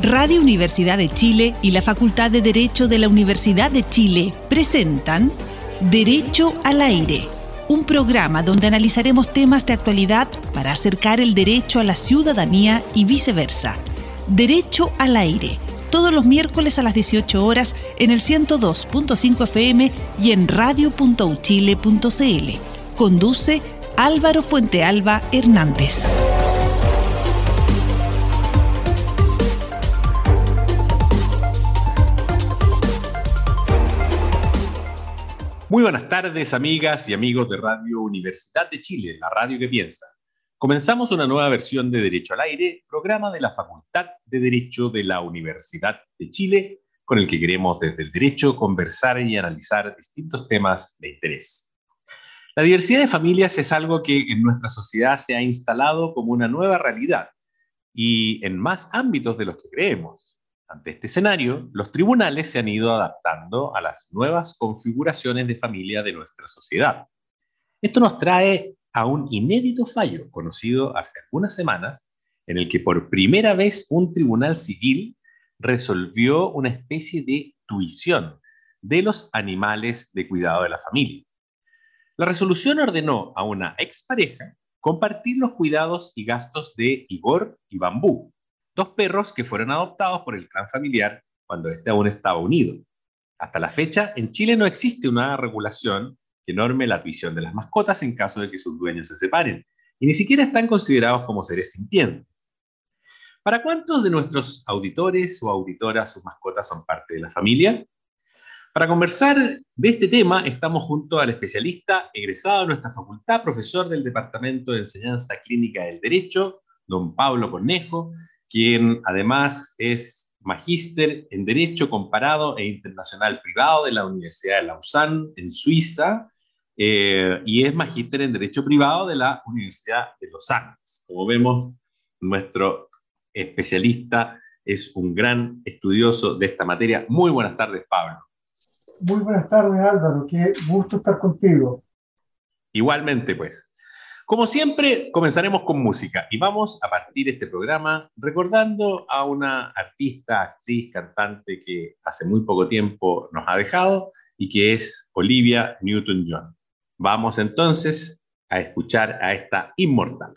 Radio Universidad de Chile y la Facultad de Derecho de la Universidad de Chile presentan Derecho al Aire, un programa donde analizaremos temas de actualidad para acercar el derecho a la ciudadanía y viceversa. Derecho al Aire, todos los miércoles a las 18 horas en el 102.5 FM y en radio.uchile.cl. Conduce Álvaro Fuentealba Hernández. Muy buenas tardes, amigas y amigos de Radio Universidad de Chile, la radio que piensa. Comenzamos una nueva versión de Derecho al Aire, programa de la Facultad de Derecho de la Universidad de Chile, con el que queremos desde el derecho conversar y analizar distintos temas de interés. La diversidad de familias es algo que en nuestra sociedad se ha instalado como una nueva realidad y en más ámbitos de los que creemos. Ante este escenario, los tribunales se han ido adaptando a las nuevas configuraciones de familia de nuestra sociedad. Esto nos trae a un inédito fallo conocido hace algunas semanas, en el que por primera vez un tribunal civil resolvió una especie de tuición de los animales de cuidado de la familia. La resolución ordenó a una expareja compartir los cuidados y gastos de Igor y Bambú, dos perros que fueron adoptados por el clan familiar cuando este aún estaba unido. Hasta la fecha, en Chile no existe una regulación que norme la tuición de las mascotas en caso de que sus dueños se separen, y ni siquiera están considerados como seres sintientes. ¿Para cuántos de nuestros auditores o auditoras sus mascotas son parte de la familia? Para conversar de este tema, estamos junto al especialista egresado de nuestra facultad, profesor del Departamento de Enseñanza Clínica del Derecho, don Pablo Cornejo, quien además es magíster en Derecho Comparado e Internacional Privado de la Universidad de Lausanne, en Suiza, y es magíster en Derecho Privado de la Universidad de Los Andes. Como vemos, nuestro especialista es un gran estudioso de esta materia. Muy buenas tardes, Pablo. Muy buenas tardes, Álvaro. Qué gusto estar contigo. Igualmente, pues. Como siempre, comenzaremos con música y vamos a partir este programa recordando a una artista, actriz, cantante que hace muy poco tiempo nos ha dejado y que es Olivia Newton-John. Vamos entonces a escuchar a esta inmortal.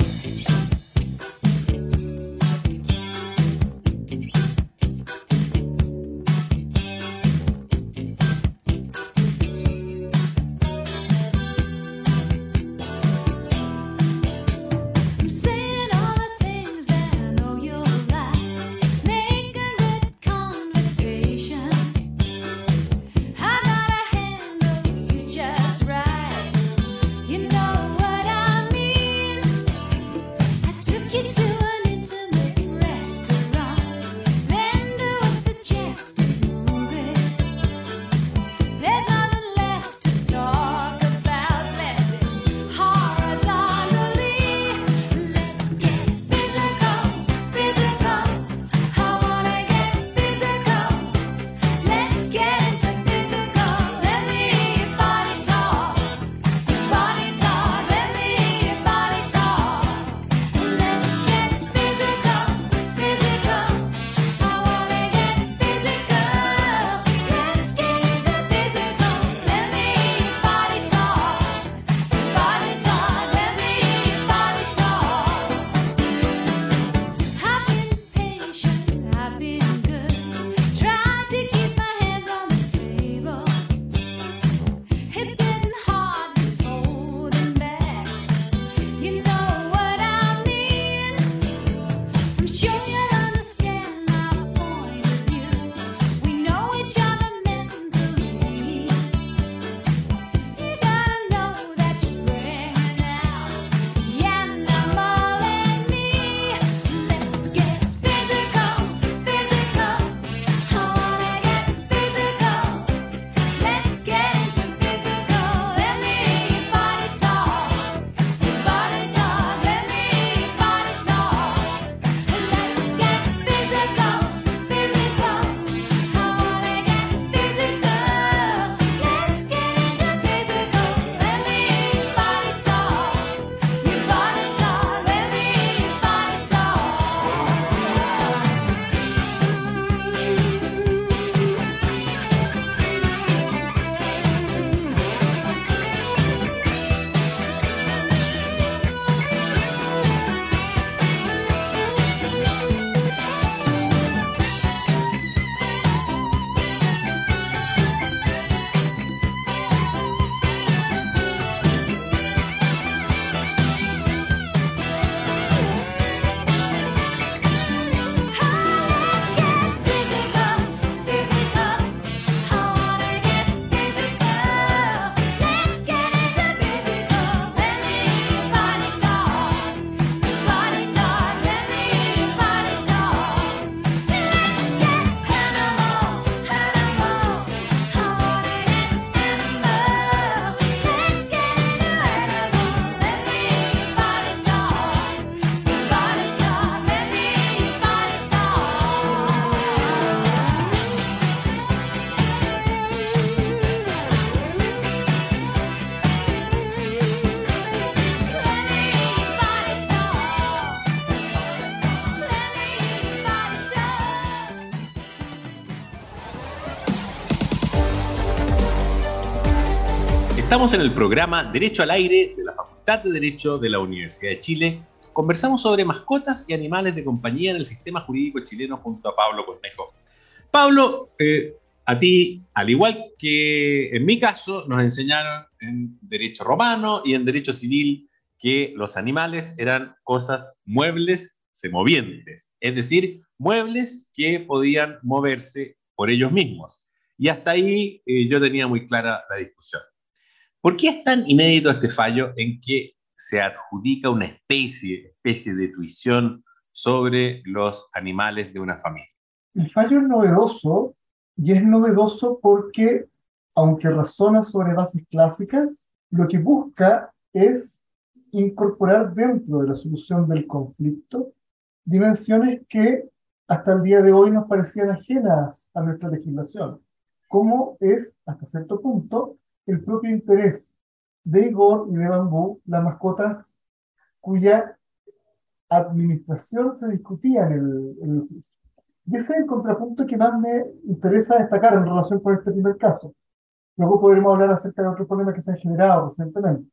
Estamos en el programa Derecho al Aire de la Facultad de Derecho de la Universidad de Chile. Conversamos sobre mascotas y animales de compañía en el sistema jurídico chileno junto a Pablo Cornejo. Pablo, a ti, al igual que en mi caso, nos enseñaron en Derecho Romano y en Derecho Civil que los animales eran cosas muebles semovientes, es decir, muebles que podían moverse por ellos mismos. Y hasta ahí yo tenía muy clara la discusión. ¿Por qué es tan inédito este fallo en que se adjudica una especie de tuición sobre los animales de una familia? El fallo es novedoso, y es novedoso porque, aunque razona sobre bases clásicas, lo que busca es incorporar dentro de la solución del conflicto dimensiones que hasta el día de hoy nos parecían ajenas a nuestra legislación, como es, hasta cierto punto, el propio interés de Igor y de Bambú, las mascotas cuya administración se discutía en el juicio. Y ese es el contrapunto que más me interesa destacar en relación con este primer caso. Luego podremos hablar acerca de otros problemas que se han generado recientemente.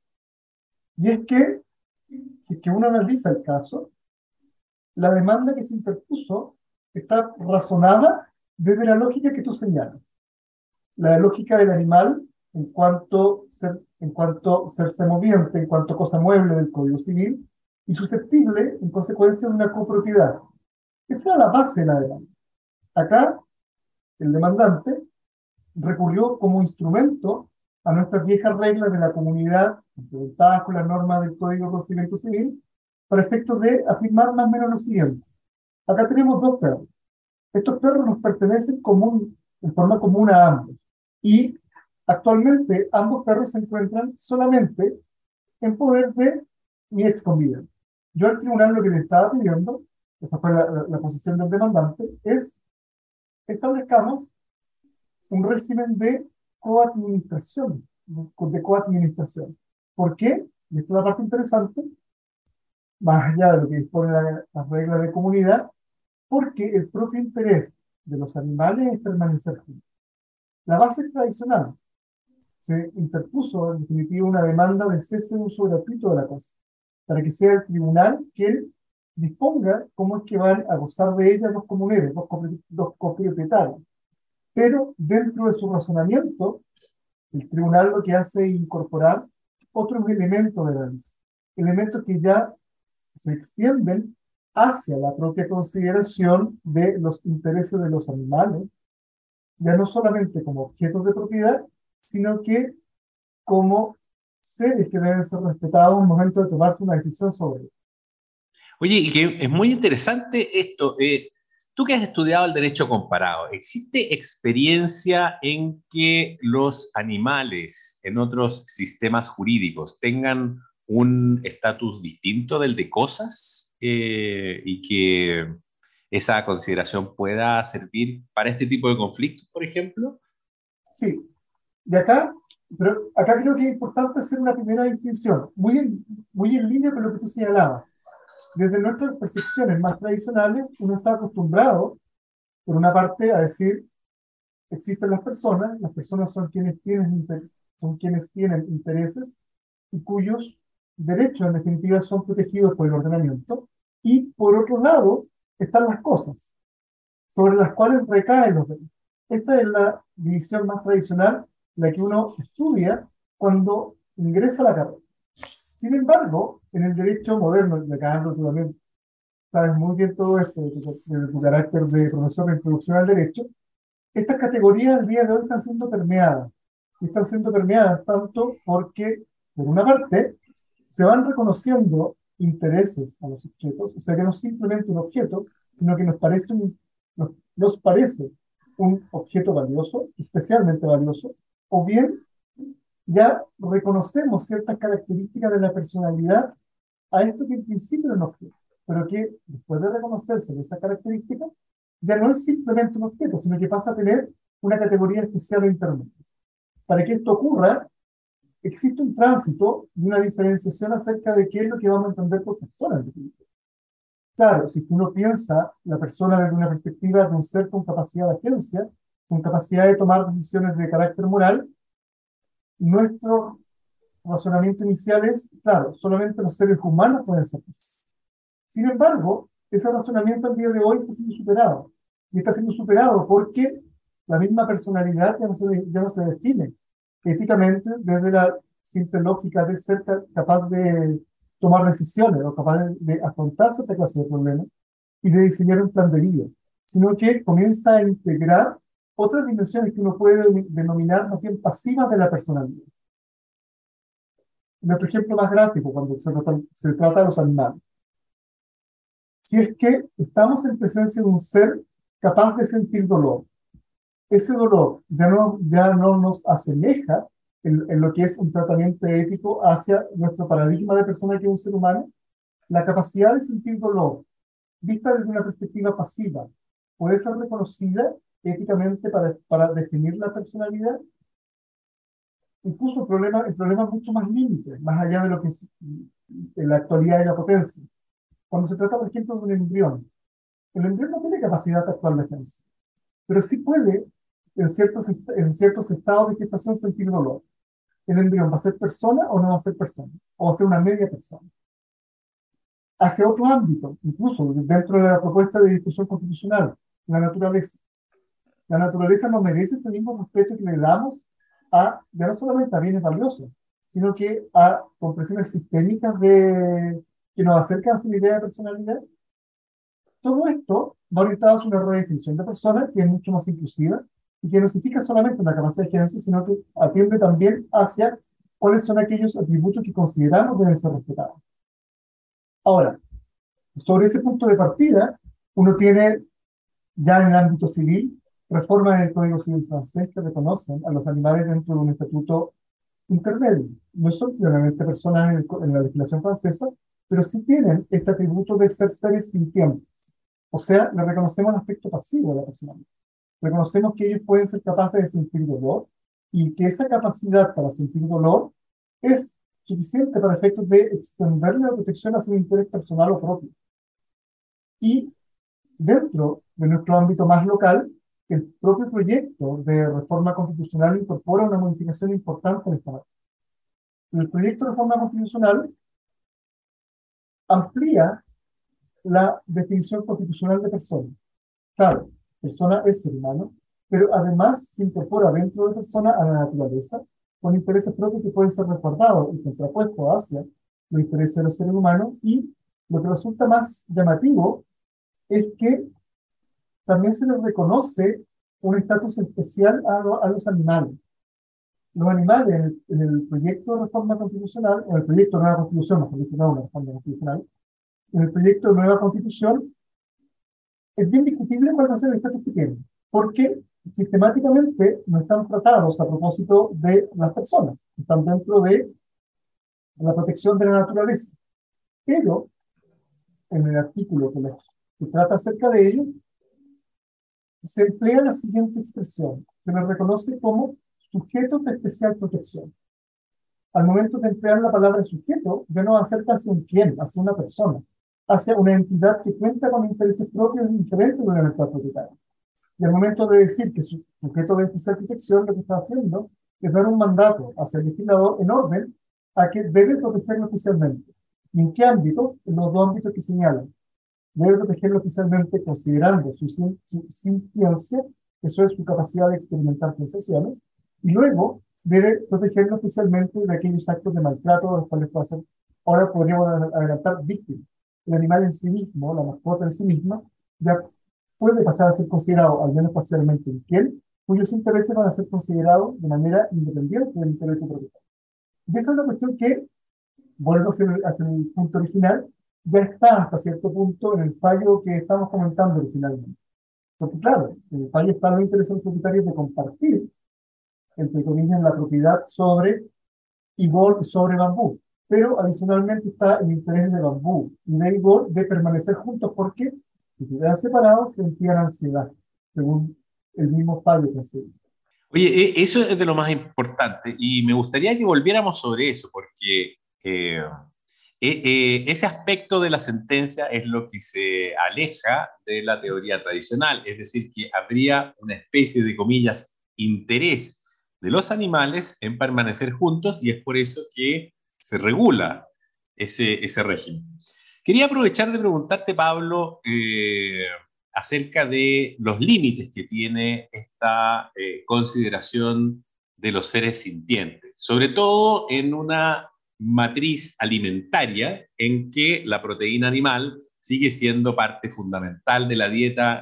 Y es que, si es que uno analiza el caso, la demanda que se interpuso está razonada desde la lógica que tú señalas. La lógica del animal en cuanto ser semoviente, en cuanto cosa mueble del Código Civil, y susceptible, en consecuencia, de una copropiedad. Esa era la base de la demanda. Acá, el demandante recurrió como instrumento a nuestras viejas reglas de la comunidad, implementadas con las normas del Código de Procedimiento Civil, para efectos de afirmar más o menos lo siguiente. Acá tenemos dos perros. Estos perros nos pertenecen en forma común a ambos. Y actualmente ambos perros se encuentran solamente en poder de mi ex conviviente. Yo al tribunal lo que le estaba pidiendo, esta fue la posición del demandante, es establezcamos un régimen de coadministración, ¿Por qué? Y esta es la parte interesante, más allá de lo que dispone las reglas de comunidad, porque el propio interés de los animales es permanecer juntos. La base tradicional se interpuso en definitiva una demanda de cese de uso gratuito de la cosa, para que sea el tribunal quien disponga cómo es que van a gozar de ella los comuneros, los copropietarios. Pero dentro de su razonamiento, el tribunal lo que hace es incorporar otros elementos de la ley, elementos que ya se extienden hacia la propia consideración de los intereses de los animales, ya no solamente como objetos de propiedad, sino que como seres que deben ser respetados en el momento de tomar una decisión sobre ellos. Oye, y que es muy interesante esto. Tú que has estudiado el derecho comparado, ¿existe experiencia en que los animales en otros sistemas jurídicos tengan un estatus distinto del de cosas y que esa consideración pueda servir para este tipo de conflictos, por ejemplo? Sí, y pero acá creo que es importante hacer una primera distinción, muy en línea con lo que tú señalabas. Desde nuestras percepciones más tradicionales, uno está acostumbrado, por una parte, a decir, existen las personas son quienes tienen intereses y cuyos derechos, en definitiva, son protegidos por el ordenamiento. Y, por otro lado, están las cosas, sobre las cuales recaen los derechos. Esta es la división más tradicional, la que uno estudia cuando ingresa a la carrera. Sin embargo, en el derecho moderno, y acá tú también sabes muy bien todo esto de tu carácter de profesor de introducción al derecho, estas categorías al día de hoy están siendo permeadas. Y están siendo permeadas tanto porque, por una parte, se van reconociendo intereses a los objetos, o sea que no es simplemente un objeto, sino que nos parece un objeto valioso, especialmente valioso, o bien ya reconocemos ciertas características de la personalidad a esto que en principio era un objeto, pero que después de reconocerse esa característica, ya no es simplemente un objeto, sino que pasa a tener una categoría especial o intermedia. Para que esto ocurra, existe un tránsito y una diferenciación acerca de qué es lo que vamos a entender por persona. Claro, si uno piensa la persona desde una perspectiva de un ser con capacidad de agencia, con capacidad de tomar decisiones de carácter moral, nuestro razonamiento inicial es, claro, solamente los seres humanos pueden ser personas. Sin embargo, ese razonamiento al día de hoy está siendo superado. Y está siendo superado porque la misma personalidad ya no se define éticamente desde la simple lógica de ser capaz de tomar decisiones o capaz de afrontar cierta clase de problemas y de diseñar un plan de vida, sino que comienza a integrar otras dimensiones que uno puede denominar más bien pasivas de la personalidad. Nuestro ejemplo más gráfico, cuando se trata de los animales. Si es que estamos en presencia de un ser capaz de sentir dolor, ese dolor ya no nos asemeja en lo que es un tratamiento ético hacia nuestro paradigma de persona que es un ser humano. La capacidad de sentir dolor, vista desde una perspectiva pasiva, puede ser reconocida éticamente para definir la personalidad. Incluso el problema es mucho más límite, más allá de lo que es en la actualidad y la potencia. Cuando se trata, por ejemplo, de un embrión, el embrión no tiene capacidad de actuar defensa, pero sí puede, en ciertos estados de gestación, sentir dolor. ¿El embrión va a ser persona o no va a ser persona? ¿O va a ser una media persona? Hacia otro ámbito, incluso dentro de la propuesta de discusión constitucional, la naturaleza. La naturaleza no merece ese mismo respeto que le damos ya no solamente a bienes valiosos, sino que a comprensiones sistémicas que nos acercan a su idea de personalidad. Todo esto va orientado a una redefinición de persona que es mucho más inclusiva y que no significa solamente una capacidad de gerencia, sino que atiende también hacia cuáles son aquellos atributos que consideramos deben ser respetados. Ahora, sobre ese punto de partida, uno tiene ya en el ámbito civil reformas en el Código Civil francés que reconocen a los animales dentro de un estatuto intermedio. No son plenamente personas en la legislación francesa, pero sí tienen este atributo de ser seres sintientes. O sea, le reconocemos el aspecto pasivo de la personalidad. Reconocemos que ellos pueden ser capaces de sentir dolor y que esa capacidad para sentir dolor es suficiente para efectos de extenderle la protección hacia un interés personal o propio. Y dentro de nuestro ámbito más local, el propio proyecto de reforma constitucional incorpora una modificación importante en esta materia. El proyecto de reforma constitucional amplía la definición constitucional de persona. Claro, persona es ser humano, pero además se incorpora dentro de persona a la naturaleza con intereses propios que pueden ser resguardados y contrapuestos hacia los intereses de los seres humanos, y lo que resulta más llamativo es que también se les reconoce un estatus especial a los animales. Los animales en el proyecto de reforma constitucional, en el proyecto de nueva constitución, mejor dicho, no una reforma constitucional, en el proyecto de nueva constitución, es bien discutible cuál va a ser el estatus que tienen, porque sistemáticamente no están tratados a propósito de las personas, están dentro de la protección de la naturaleza. Pero en el artículo que trata acerca de ello, se emplea la siguiente expresión: se les reconoce como sujetos de especial protección. Al momento de emplear la palabra sujeto, ya no acerca hacia un quién, hacia una persona, hacia una entidad que cuenta con intereses propios diferentes de una libertad propietaria. Y al momento de decir que su sujeto de especial protección, lo que está haciendo es dar un mandato hacia el legislador en orden a que debe protegerlo especialmente. ¿Y en qué ámbito? En los dos ámbitos que señalan. Debe protegerlo especialmente considerando su sintiencia, eso es su capacidad de experimentar sensaciones, y luego debe protegerlo especialmente de aquellos actos de maltrato de los cuales puede ser, ahora podríamos adelantar, víctima. El animal en sí mismo, la mascota en sí misma, ya puede pasar a ser considerado, al menos parcialmente, un bien, cuyos intereses van a ser considerados de manera independiente del interés del propietario. Y esa es una cuestión que, vuelvo hacia el punto original, ya está hasta cierto punto en el fallo que estamos comentando originalmente. Porque claro, en el fallo están los intereses de los propietarios de compartir, entre comillas, la propiedad sobre Igor y sobre Bambú. Pero adicionalmente está el interés de Bambú y de Igor de permanecer juntos, porque si se quedan separados sentían ansiedad, según el mismo fallo que se. Oye, eso es de lo más importante y me gustaría que volviéramos sobre eso, porque ese aspecto de la sentencia es lo que se aleja de la teoría tradicional, es decir, que habría una especie de, comillas, interés de los animales en permanecer juntos, y es por eso que se regula ese régimen. Quería aprovechar de preguntarte, Pablo, acerca de los límites que tiene esta consideración de los seres sintientes, sobre todo en una matriz alimentaria en que la proteína animal sigue siendo parte fundamental de la dieta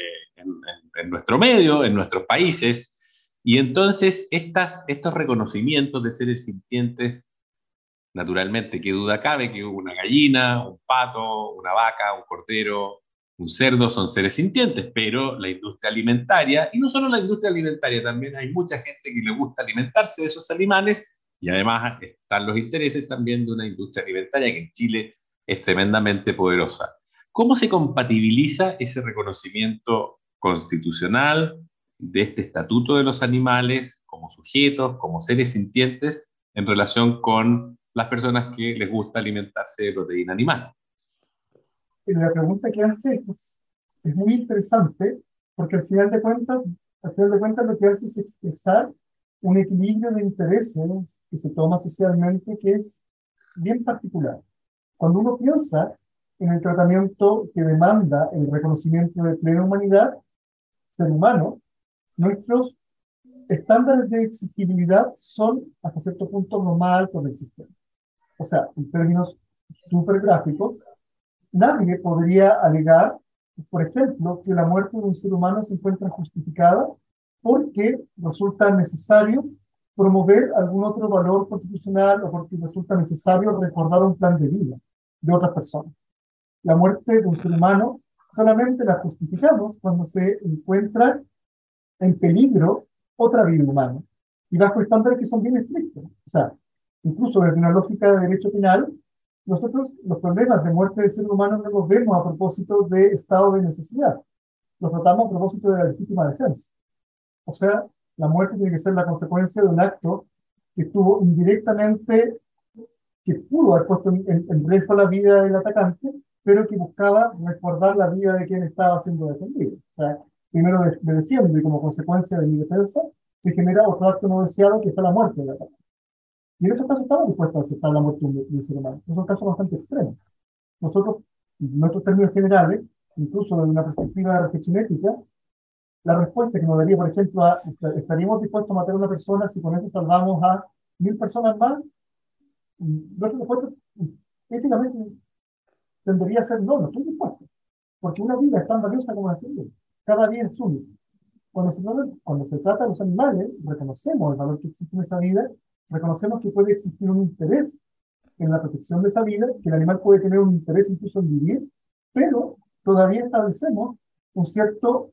en nuestro medio, en nuestros países, y entonces estos reconocimientos de seres sintientes, naturalmente, qué duda cabe que una gallina, un pato, una vaca, un cordero, un cerdo son seres sintientes, pero la industria alimentaria, y no solo la industria alimentaria, también hay mucha gente que le gusta alimentarse de esos animales, y además están los intereses también de una industria alimentaria que en Chile es tremendamente poderosa. ¿Cómo se compatibiliza ese reconocimiento constitucional de este estatuto de los animales como sujetos, como seres sintientes, en relación con las personas que les gusta alimentarse de proteína animal? La pregunta que hace es muy interesante porque al final de cuentas lo que hace es expresar un equilibrio de intereses que se toma socialmente que es bien particular. Cuando uno piensa en el tratamiento que demanda el reconocimiento de plena humanidad, ser humano, nuestros estándares de exigibilidad son hasta cierto punto lo más altos del sistema. O sea, en términos súper gráficos, nadie podría alegar, por ejemplo, que la muerte de un ser humano se encuentra justificada porque resulta necesario promover algún otro valor constitucional o porque resulta necesario recordar un plan de vida de otras personas. La muerte de un ser humano solamente la justificamos cuando se encuentra en peligro otra vida humana y bajo estándares que son bien estrictos. O sea, incluso desde una lógica de derecho penal, nosotros los problemas de muerte de seres humanos no los vemos a propósito de estado de necesidad, los tratamos a propósito de la legítima defensa. O sea, la muerte tiene que ser la consecuencia de un acto que estuvo indirectamente, que pudo haber puesto en riesgo la vida del atacante, pero que buscaba resguardar la vida de quien estaba siendo defendido. O sea, primero me defiendo y como consecuencia de mi defensa se genera otro acto no deseado que está la muerte del atacante. Y en esos casos estamos dispuestos a aceptar la muerte de un ser humano. Son casos bastante extremos. Nosotros, en nuestros términos generales, incluso desde una perspectiva de reflexión ética, la respuesta que nos daría, por ejemplo, ¿estaríamos dispuestos a matar a una persona si con eso salvamos a 1000 personas más? Nuestra respuesta éticamente tendría a ser no estoy dispuesto. Porque una vida es tan valiosa como la tuya. Cada vida es única. Cuando se trata de los animales, reconocemos el valor que existe en esa vida, reconocemos que puede existir un interés en la protección de esa vida, que el animal puede tener un interés incluso en vivir, pero todavía establecemos un cierto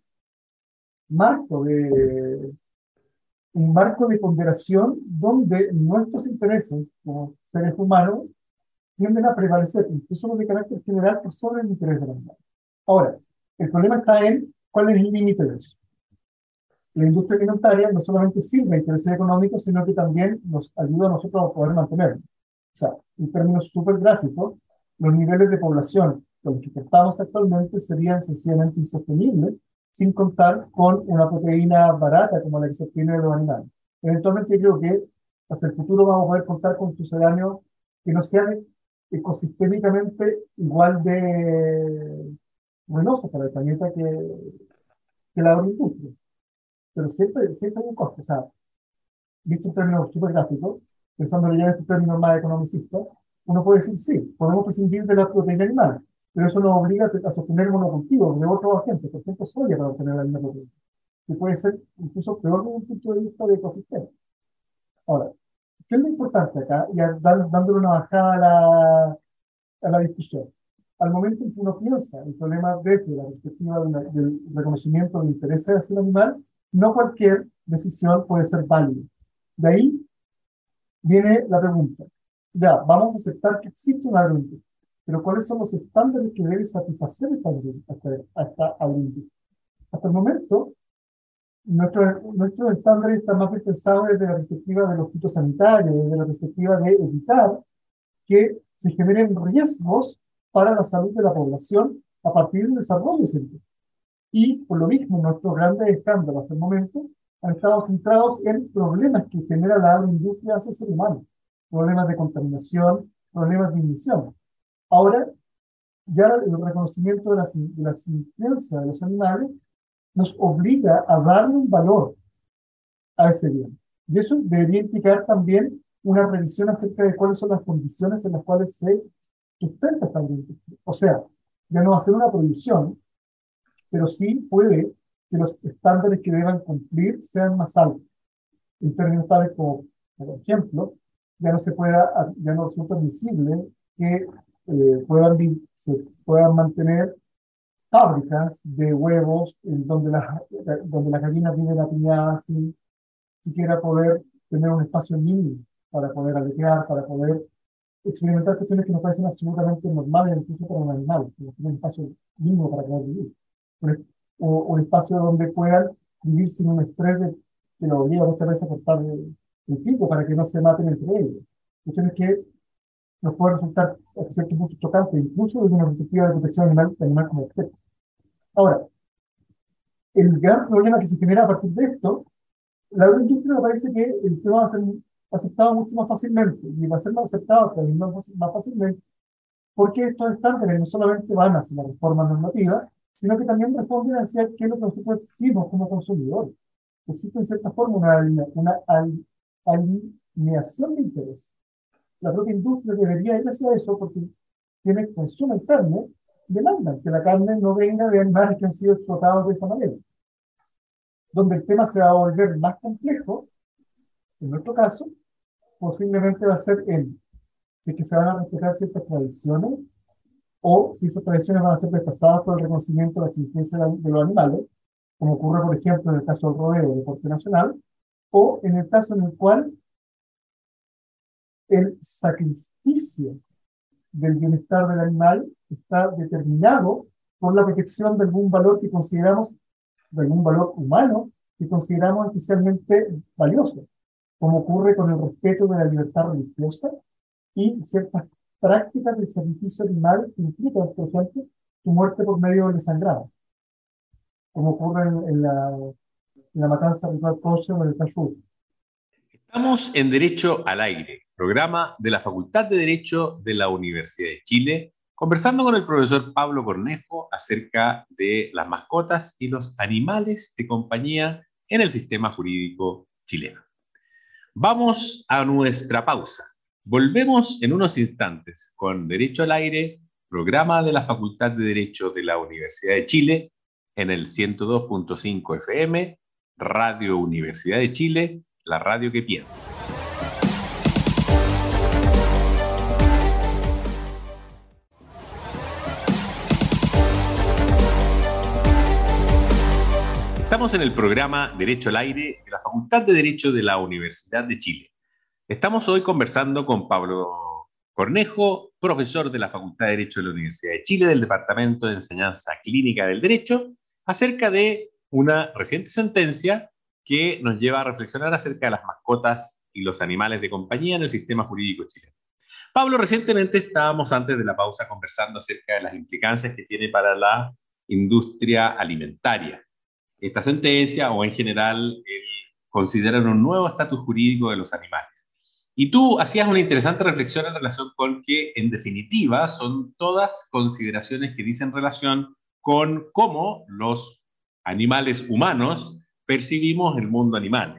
un marco de ponderación donde nuestros intereses como seres humanos tienden a prevalecer, incluso los de carácter general, por sobre el interés del animal. Ahora, el problema está en cuál es el límite de eso. La industria alimentaria no solamente sirve a intereses económicos, sino que también nos ayuda a nosotros a poder mantenerlo. O sea, en términos súper gráficos, los niveles de población con los que contamos actualmente serían sencillamente insostenibles, sin contar con una proteína barata como la que se obtiene de los animales. Eventualmente yo creo que hacia el futuro vamos a poder contar con sucedáneos que no sean ecosistémicamente igual de ruinosos para el planeta que la agroindustria. Pero siempre hay un costo. O sea, visto en términos súper gráficos, pensándolo ya en estos términos más economicistas, uno puede decir, sí, podemos prescindir de la proteína animal, pero eso nos obliga a sostener monocultivos de otros agentes, por ejemplo, soya para obtener la misma proteína, que puede ser incluso peor desde un punto de vista de ecosistema. Ahora, ¿qué es lo importante acá? Y dándole una bajada a la discusión. Al momento en que uno piensa el problema desde la perspectiva del reconocimiento del interés hacia el animal, no cualquier decisión puede ser válida. De ahí viene la pregunta. Ya, vamos a aceptar que existe una agroindustria, pero ¿cuáles son los estándares que debe satisfacer esta agroindustria? Hasta el momento, nuestros estándares están más bien pensados desde la perspectiva de los fitosanitarios, desde la perspectiva de evitar que se generen riesgos para la salud de la población a partir del desarrollo científico. Y por lo mismo, nuestros grandes escándalos hasta el momento han estado centrados en problemas que genera la agroindustria hacia el ser humano, problemas de contaminación, problemas de emisión. Ahora, ya el reconocimiento de la sintiencia de los animales nos obliga a darle un valor a ese bien. Y eso debería implicar también una revisión acerca de cuáles son las condiciones en las cuales se sustenta esta agroindustria. O sea, ya no va a ser una prohibición, pero sí puede que los estándares que deban cumplir sean más altos. En términos tales como, por ejemplo, ya no es permisible que se puedan mantener fábricas de huevos donde las gallinas viven apiñadas sin siquiera poder tener un espacio mínimo para poder aletear, para poder experimentar cuestiones que nos parecen absolutamente normales, incluso para un animal, que tiene un espacio mínimo para poder vivir. O un espacio donde puedan vivir sin un estrés que lo obliga muchas veces a cortar el pico para que no se maten entre ellos. Cuestiones que nos pueden resultar a cierto punto chocantes, incluso desde una perspectiva de protección animal como especie. Ahora, el gran problema que se genera a partir de esto, la agroindustria me parece que el tema va a ser aceptado mucho más fácilmente, y va a ser más aceptado también más fácilmente, porque estos estándares no solamente van hacia la reforma normativa, sino que también responden hacia qué es lo que nosotros exigimos como consumidores. Existe en cierta forma una alineación de intereses. La propia industria debería ir hacia eso porque quienes consumen carne demandan que la carne no venga de animales que han sido explotados de esa manera. Donde el tema se va a volver más complejo, en nuestro caso, posiblemente va a ser si es que se van a respetar ciertas tradiciones o si esas tradiciones van a ser desplazadas por el reconocimiento de la existencia de los animales, como ocurre, por ejemplo, en el caso del rodeo, deporte nacional, o en el caso en el cual el sacrificio del bienestar del animal está determinado por la protección de algún valor que consideramos, de algún valor humano, que consideramos especialmente valioso, como ocurre con el respeto de la libertad religiosa y ciertas prácticas del sacrificio animal que implican, por ejemplo, su muerte por medio del desangrado, como ocurre en la matanza ritual kosher o en el kashrut. Estamos en Derecho al Aire, programa de la Facultad de Derecho de la Universidad de Chile, conversando con el profesor Pablo Cornejo acerca de las mascotas y los animales de compañía en el sistema jurídico chileno. Vamos a nuestra pausa. Volvemos en unos instantes con Derecho al Aire, programa de la Facultad de Derecho de la Universidad de Chile, en el 102.5 FM, Radio Universidad de Chile, la radio que piensa. Estamos en el programa Derecho al Aire de la Facultad de Derecho de la Universidad de Chile. Estamos hoy conversando con Pablo Cornejo, profesor de la Facultad de Derecho de la Universidad de Chile, del Departamento de Enseñanza Clínica del Derecho, acerca de una reciente sentencia que nos lleva a reflexionar acerca de las mascotas y los animales de compañía en el sistema jurídico chileno. Pablo, recientemente estábamos antes de la pausa conversando acerca de las implicancias que tiene para la industria alimentaria esta sentencia, o en general consideran un nuevo estatus jurídico de los animales. Y tú hacías una interesante reflexión en relación con que, en definitiva, son todas consideraciones que dicen relación con cómo los animales humanos percibimos el mundo animal.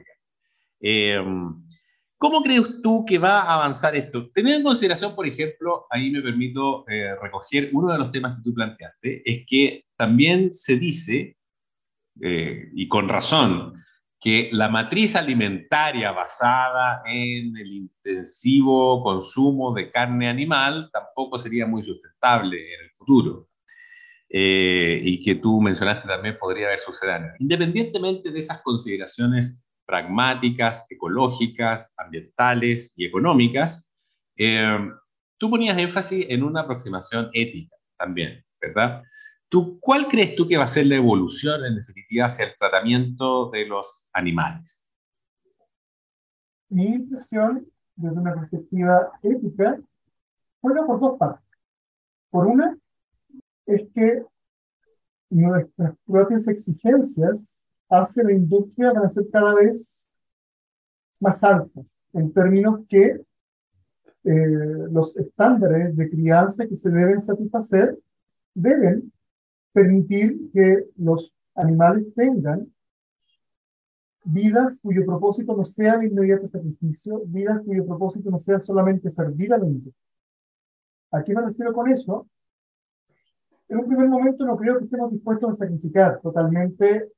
¿Cómo crees tú que va a avanzar esto? Teniendo en consideración, por ejemplo, ahí me permito recoger uno de los temas que tú planteaste, es que también se dice, y con razón, que la matriz alimentaria basada en el intensivo consumo de carne animal tampoco sería muy sustentable en el futuro. Y que tú mencionaste también podría haber sucedáneo. Independientemente de esas consideraciones pragmáticas, ecológicas, ambientales y económicas, tú ponías énfasis en una aproximación ética también, ¿verdad? ¿Cuál crees tú que va a ser la evolución, en definitiva, hacia el tratamiento de los animales? Mi impresión, desde una perspectiva ética, juega por dos partes. Por una, es que nuestras propias exigencias hacia la industria van a ser cada vez más altas, en términos que los estándares de crianza que se deben satisfacer deben permitir que los animales tengan vidas cuyo propósito no sea de inmediato sacrificio, vidas cuyo propósito no sea solamente servir a la industria. ¿A qué me refiero con eso? En un primer momento no creo que estemos dispuestos a sacrificar totalmente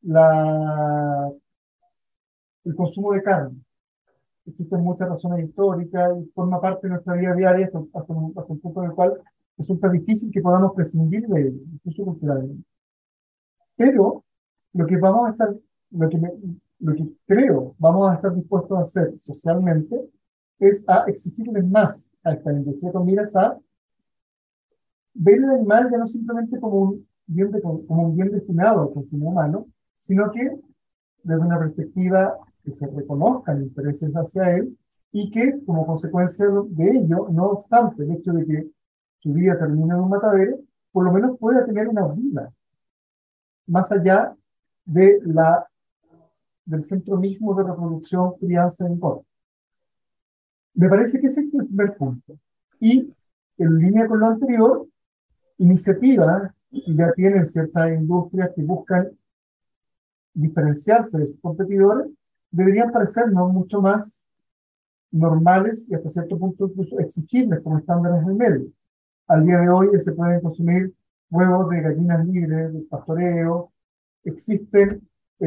el consumo de carne. Existen muchas razones históricas y forma parte de nuestra vida diaria hasta un punto en el cual resulta difícil que podamos prescindir de ello, incluso culturalmente. Pero lo que vamos a estar, lo que creo vamos a estar dispuestos a hacer socialmente es a exigirles más a esta industria con miras a ver el animal ya no simplemente como un bien destinado al consumo humano, sino que desde una perspectiva que se reconozcan intereses hacia él y que, como consecuencia de ello, no obstante el hecho de que su vida termine en un matadero, por lo menos pueda tener una vida más allá de del centro mismo de reproducción, crianza en corte. Me parece que ese es el primer punto. Y en línea con lo anterior, iniciativas, y ya tienen ciertas industrias que buscan diferenciarse de sus competidores, deberían parecernos mucho más normales y hasta cierto punto incluso exigibles como estándares del medio. Al día de hoy se pueden consumir huevos de gallinas libres, de pastoreo, existen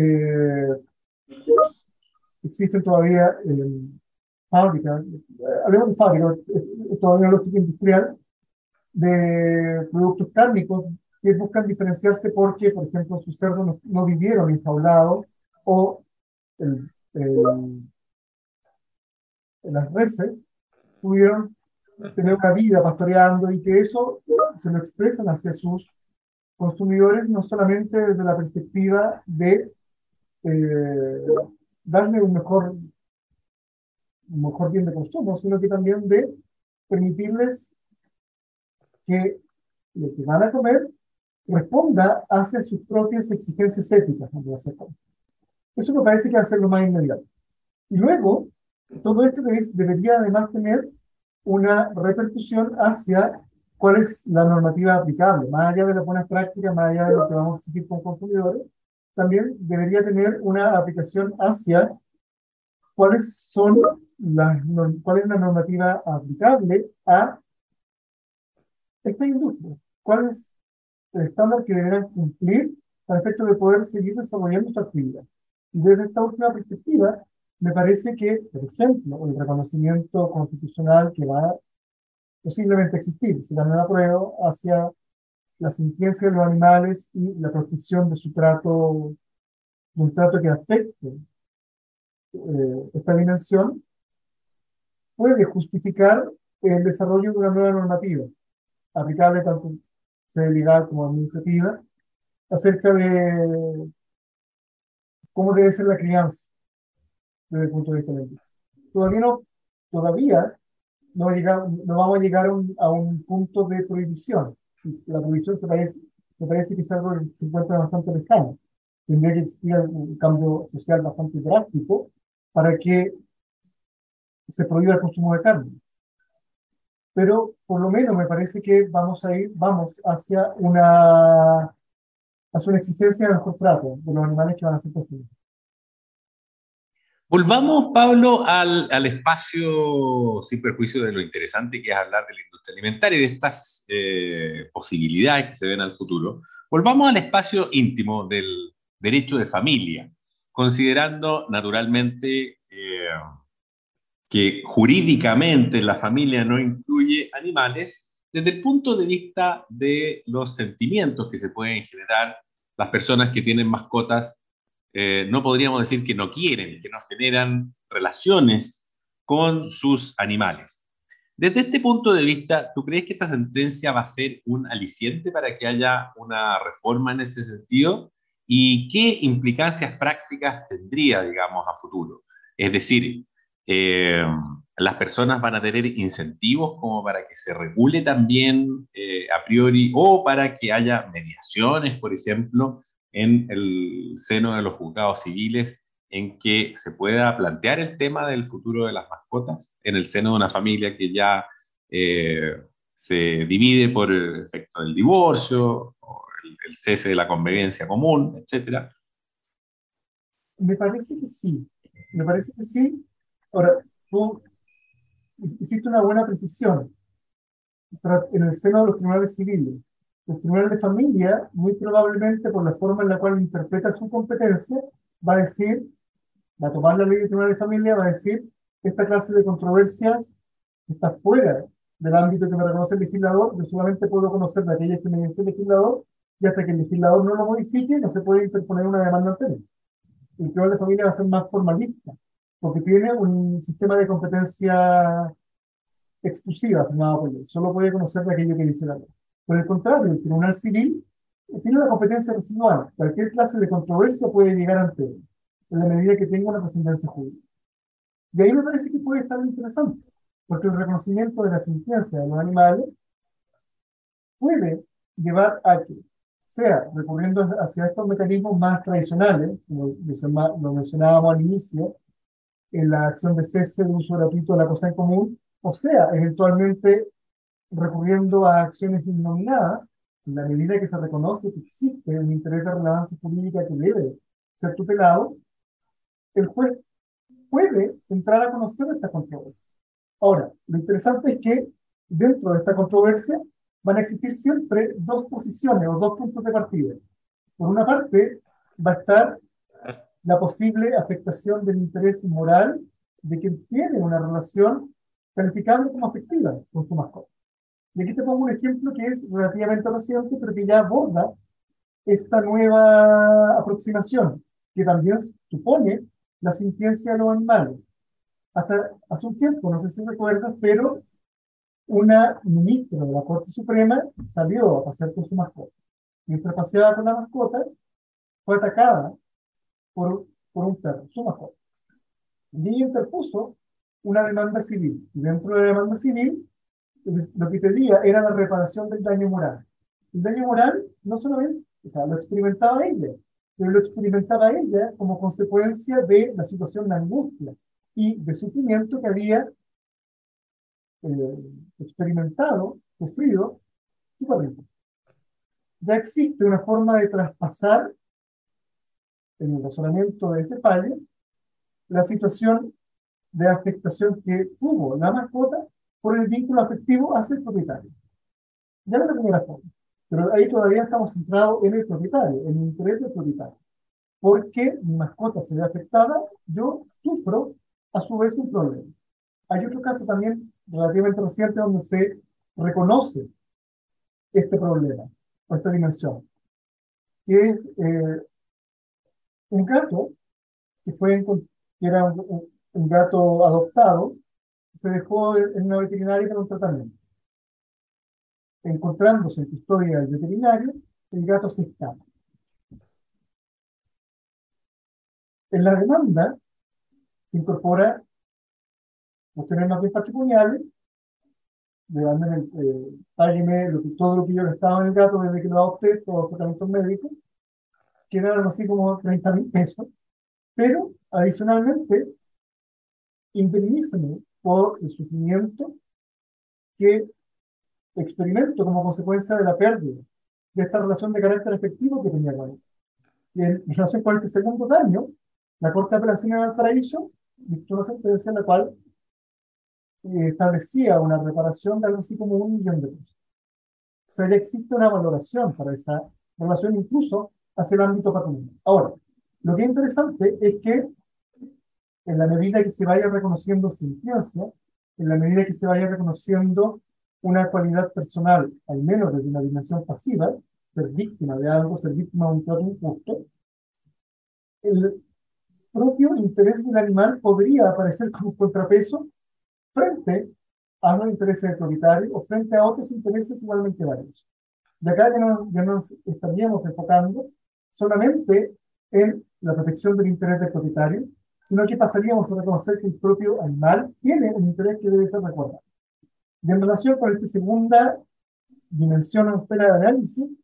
todavía fábricas, hablemos de fábricas, todavía una lógica industrial de productos cárnicos que buscan diferenciarse porque, por ejemplo, sus cerdos no vivieron enjaulados o las reses pudieron tener una vida pastoreando y que eso se lo expresan hacia sus consumidores no solamente desde la perspectiva de darle un mejor bien de consumo, sino que también de permitirles que lo que van a comer responda hacia sus propias exigencias éticas. Eso me parece que va a ser lo más inmediato. Y luego, todo esto debería además tener una repercusión hacia cuál es la normativa aplicable, más allá de las buenas prácticas, más allá de lo que vamos a exigir con consumidores, también debería tener una aplicación hacia cuál es la normativa aplicable a esta industria, cuál es el estándar que deberán cumplir para efecto de poder seguir desarrollando su actividad. Y desde esta última perspectiva, me parece que, por ejemplo, el reconocimiento constitucional que va posiblemente a existir, si también apruebo, hacia la sintiencia de los animales y la protección de un trato que afecte esta dimensión, puede justificar el desarrollo de una nueva normativa, aplicable tanto sea legal como administrativa, acerca de cómo debe ser la crianza desde el punto de vista legal. Todavía no vamos a llegar a un punto de prohibición. La prohibición me parece que es algo que se encuentra bastante lejano. Tendría que existir un cambio social bastante drástico para que se prohíba el consumo de carne. Pero por lo menos me parece que vamos hacia una exigencia de mejor trato de los animales que van a ser consumidos. Volvamos, Pablo, al espacio, sin perjuicio de lo interesante que es hablar de la industria alimentaria y de estas posibilidades que se ven al futuro. Volvamos al espacio íntimo del derecho de familia, considerando naturalmente que jurídicamente la familia no incluye animales, desde el punto de vista de los sentimientos que se pueden generar las personas que tienen mascotas. No podríamos decir que no quieren, que no generan relaciones con sus animales. Desde este punto de vista, ¿tú crees que esta sentencia va a ser un aliciente para que haya una reforma en ese sentido? ¿Y qué implicancias prácticas tendría, digamos, a futuro? Es decir, ¿las personas van a tener incentivos como para que se regule también a priori o para que haya mediaciones, por ejemplo, en el seno de los juzgados civiles en que se pueda plantear el tema del futuro de las mascotas en el seno de una familia que ya se divide por el efecto del divorcio, o el cese de la convivencia común, etcétera? Me parece que sí, me parece que sí. Ahora, tú hiciste una buena precisión, pero en el seno de los tribunales civiles. El tribunal de familia, muy probablemente por la forma en la cual interpreta su competencia, va a decir, va a tomar la ley del tribunal de familia, va a decir que esta clase de controversias está fuera del ámbito que me reconoce el legislador. Yo solamente puedo conocer de aquellas que me dice el legislador, y hasta que el legislador no lo modifique, no se puede interponer una demanda ante él. El tribunal de familia va a ser más formalista, porque tiene un sistema de competencia exclusiva firmado por ley. Solo puede conocer de aquello que dice la ley. Por el contrario, el tribunal civil tiene una competencia residual. Cualquier clase de controversia puede llegar ante él, en la medida que tenga una trascendencia jurídica. Y ahí me parece que puede estar interesante, porque el reconocimiento de la sentencia de los animales puede llevar a que, sea recurriendo hacia estos mecanismos más tradicionales, como lo mencionábamos al inicio, en la acción de cese de uso gratuito de la cosa en común, o sea, eventualmente recurriendo a acciones denominadas, en la medida que se reconoce que existe un interés de relevancia jurídica que debe ser tutelado, el juez puede entrar a conocer esta controversia. Ahora, lo interesante es que dentro de esta controversia van a existir siempre dos posiciones o dos puntos de partida. Por una parte, va a estar la posible afectación del interés moral de quien tiene una relación calificable como afectiva con su mascota. Y aquí te pongo un ejemplo que es relativamente reciente, pero que ya aborda esta nueva aproximación, que también supone la sentencia de los animales. Hasta hace un tiempo, no sé si recuerdas, pero una ministra de la Corte Suprema salió a pasear con su mascota. Mientras paseaba con la mascota, fue atacada por un perro, su mascota. Y ella interpuso una demanda civil. Y dentro de la demanda civil, lo que pedía era la reparación del daño moral. El daño moral no solamente, o sea, lo experimentaba ella, pero lo experimentaba ella como consecuencia de la situación de angustia y de sufrimiento que había experimentado, sufrido, su perrito. Ya existe una forma de traspasar en el razonamiento de ese fallo la situación de afectación que tuvo la mascota por el vínculo afectivo hacia el propietario. Ya no es la primera forma, pero ahí todavía estamos centrados en el propietario, en el interés del propietario. Porque mi mascota se ve afectada, yo sufro a su vez un problema. Hay otro caso también relativamente reciente donde se reconoce este problema, o esta dimensión, que es un gato que era un gato adoptado, se dejó en una veterinaria para un tratamiento. Encontrándose en custodia del veterinario, el gato se escapa. En la demanda se incorpora obtener más bien patrimoniales, págueme todo lo que yo he gastado en el gato desde que lo adopté, todos los tratamientos médicos, que eran algo así como 30.000 pesos, pero adicionalmente indemnízame por el sufrimiento que experimento como consecuencia de la pérdida de esta relación de carácter efectivo que tenía con él. Y en relación con este segundo daño, la Corte de Apelaciones de Valparaíso dictó una sentencia en la cual establecía una reparación de algo así como 1.000.000 de pesos. O sea, ya existe una valoración para esa relación incluso hacia el ámbito patrimonial. Ahora, lo que es interesante es que en la medida que se vaya reconociendo sentencia, en la medida que se vaya reconociendo una cualidad personal, al menos desde una dimensión pasiva, ser víctima de algo, ser víctima de un trato injusto, el propio interés del animal podría aparecer como contrapeso frente a los intereses del propietario o frente a otros intereses igualmente varios. De acá ya nos estaríamos enfocando solamente en la protección del interés del propietario, sino que pasaríamos a reconocer que el propio animal tiene un interés que debe ser recordado. Y en relación con esta segunda dimensión o esfera de análisis,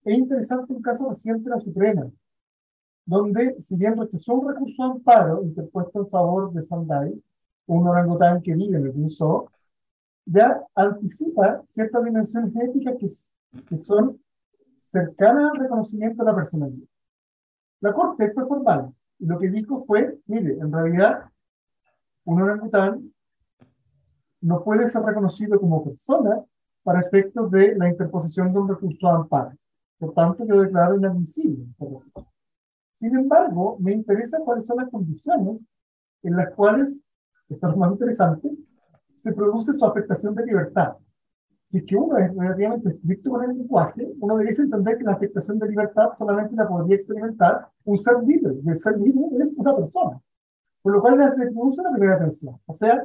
Es interesante un caso reciente de la Suprema, donde, si bien rechazó un recurso de amparo interpuesto en favor de Sandai, un orangután que vive en el zoo, ya anticipa ciertas dimensiones éticas que son cercanas al reconocimiento de la personalidad. La Corte fue formal, y lo que dijo fue, mire, en realidad, un orangután no puede ser reconocido como persona para efectos de la interposición de un recurso de amparo. Por tanto, yo declaro inadmisible este recurso. Sin embargo, me interesa cuáles son las condiciones en las cuales, esto es más interesante, se produce su afectación de libertad. Si es que uno es relativamente estricto con el lenguaje, uno debería entender que la afectación de libertad solamente la podría experimentar un ser libre, y el ser libre es una persona. Por lo cual le produce la primera tensión. O sea,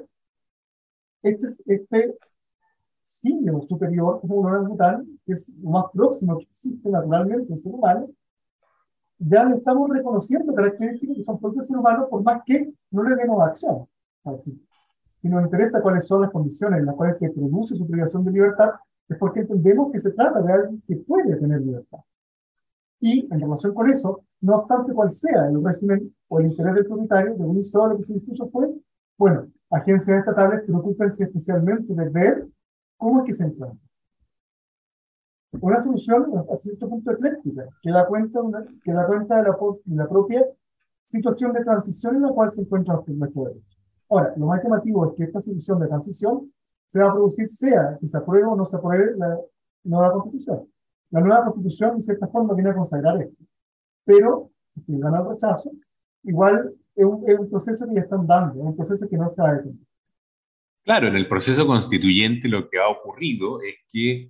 este simio superior, como un orangután, que es lo más próximo que existe naturalmente en el ser humano, ya le estamos reconociendo características que son propias del ser humano, por más que no le demos acción. Así. Si nos interesa cuáles son las condiciones en las cuales se produce su privación de libertad, es porque entendemos que se trata de alguien que puede tener libertad. Y en relación con eso, no obstante cuál sea el régimen o el interés del propietario, de un solo lo que se dispuso fue, bueno, agencias estatales preocúpense especialmente de ver cómo es que se encuentra. Una solución a cierto punto ecléctica, que da cuenta de la propia situación de transición en la cual se encuentra nuestro derecho. Ahora, lo más llamativo es que esta situación de transición se va a producir sea que se apruebe o no se apruebe la nueva Constitución. La nueva Constitución, de cierta forma, viene a consagrar esto. Pero, si se gana el rechazo, igual es un proceso que ya están dando, es un proceso que no se va a detener. Claro, en el proceso constituyente lo que ha ocurrido es que,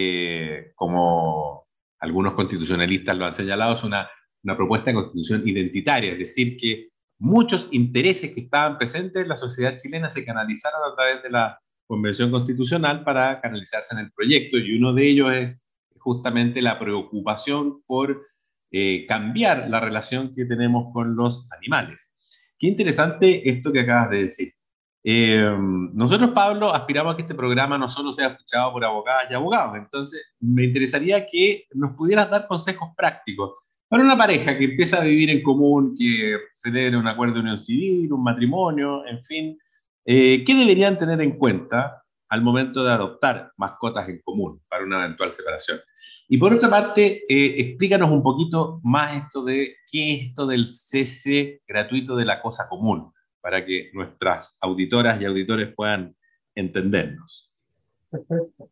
como algunos constitucionalistas lo han señalado, es una propuesta de constitución identitaria, es decir, que muchos intereses que estaban presentes en la sociedad chilena se canalizaron a través de la Convención Constitucional para canalizarse en el proyecto, y uno de ellos es justamente la preocupación por cambiar la relación que tenemos con los animales. Qué interesante esto que acabas de decir. Nosotros, Pablo, aspiramos a que este programa no solo sea escuchado por abogadas y abogados. Entonces, me interesaría que nos pudieras dar consejos prácticos para una pareja que empieza a vivir en común, que celebre un acuerdo de unión civil, un matrimonio, en fin. ¿Qué deberían tener en cuenta al momento de adoptar mascotas en común para una eventual separación? Y por otra parte, explícanos un poquito más esto de qué es esto del cese gratuito de la cosa común, para que nuestras auditoras y auditores puedan entendernos. Perfecto.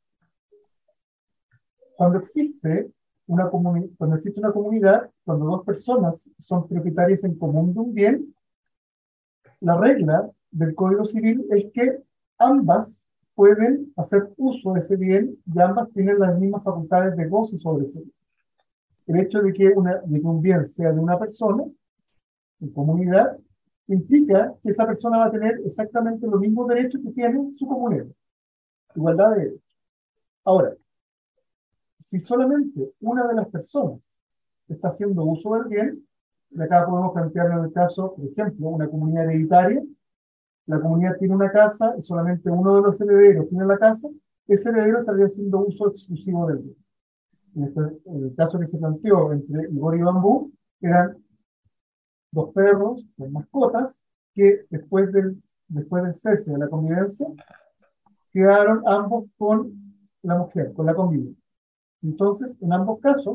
Cuando existe una comunidad, cuando dos personas son propietarias en común de un bien, la regla del Código Civil es que ambas pueden hacer uso de ese bien y ambas tienen las mismas facultades de goce sobre ese bien. El hecho de que un bien sea de una persona en comunidad implica que esa persona va a tener exactamente los mismos derechos que tiene su comunidad. Igualdad de derechos. Ahora, si solamente una de las personas está haciendo uso del bien, y acá podemos plantearlo en el caso, por ejemplo, una comunidad hereditaria, la comunidad tiene una casa y solamente uno de los herederos tiene la casa, ese heredero estaría haciendo uso exclusivo del bien. En el caso que se planteó entre Igor y Bambú, eran dos perros con mascotas que después del cese de la convivencia quedaron ambos con la mujer, con la convivencia. Entonces, en ambos casos,